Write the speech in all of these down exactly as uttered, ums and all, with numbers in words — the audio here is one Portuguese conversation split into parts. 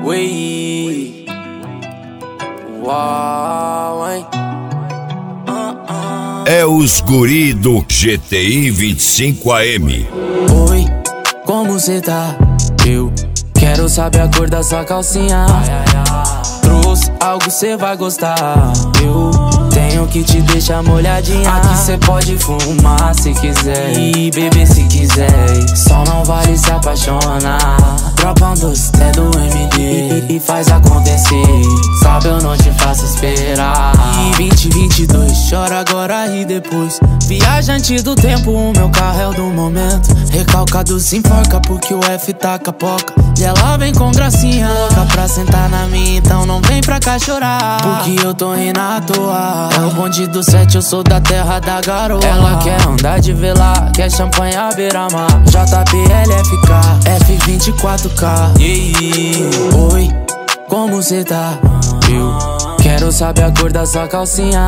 Ui, uau, hein? É os guri do G T I vinte e cinco A M. Oi, como cê tá? Eu quero saber a cor da sua calcinha. Trouxe algo cê vai gostar. Eu tenho que te deixar molhadinha. Aqui cê pode fumar se quiser e beber se quiser. Só não vale se apaixonar. Dropa um doce é do M D e faz acontecer. Sabe, eu não te faço esperar. E vinte e vinte e dois, chora agora e depois. Viajante do tempo, o meu carro é o do momento. Recalcado se enforca porque o F tá capoca. E ela vem com gracinha, louca pra sentar na minha. Então não vem pra cá chorar, porque eu tô rindo à toa. É o bonde do sete, eu sou da terra da garoa. Ela quer andar de velar, quer champanhe à beira-mar. J P L F K, F vinte e quatro K. Yeah. Oi, como cê tá? Eu quero saber a cor da sua calcinha.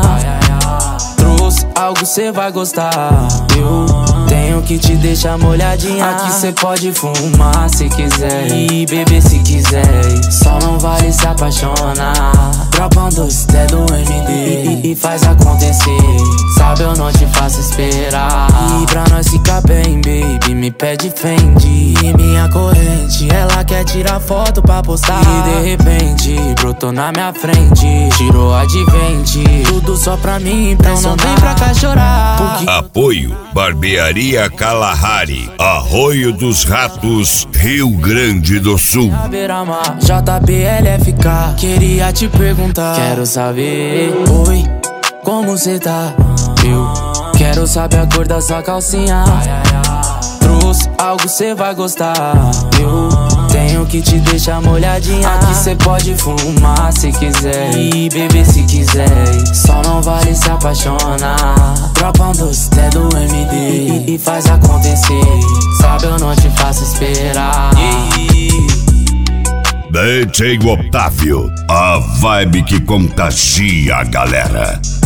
Trouxe algo cê vai gostar. Eu tenho que te deixar molhadinha. Aqui cê pode fumar se quiser e beber se quiser. Só não vale se apaixonar. Dropa um doce é do M D e faz acontecer. Sabe, eu não te faço esperar. E pra nós ficar bem, baby, me pede Fendi. E minha corrente, ela quer tirar foto pra postar. E de repente, brotou na minha frente. Tirou a de vente, tudo só pra mim impressionar. Então não vem pra cá chorar, porque... Apoio Barbearia Kalahari, Arroio dos Ratos, Rio Grande do Sul. J P L F K, queria te perguntar. Quero saber, oi, como cê tá? Eu quero saber a cor da sua calcinha. Trouxe algo cê vai gostar. Eu tenho que te deixar molhadinha. Aqui cê pode fumar se quiser e beber se quiser. Só não vale se apaixonar. Dropa um doce é do M D e faz acontecer. Sabe, eu não te faço esperar. D J Otávio, a vibe que contagia a galera.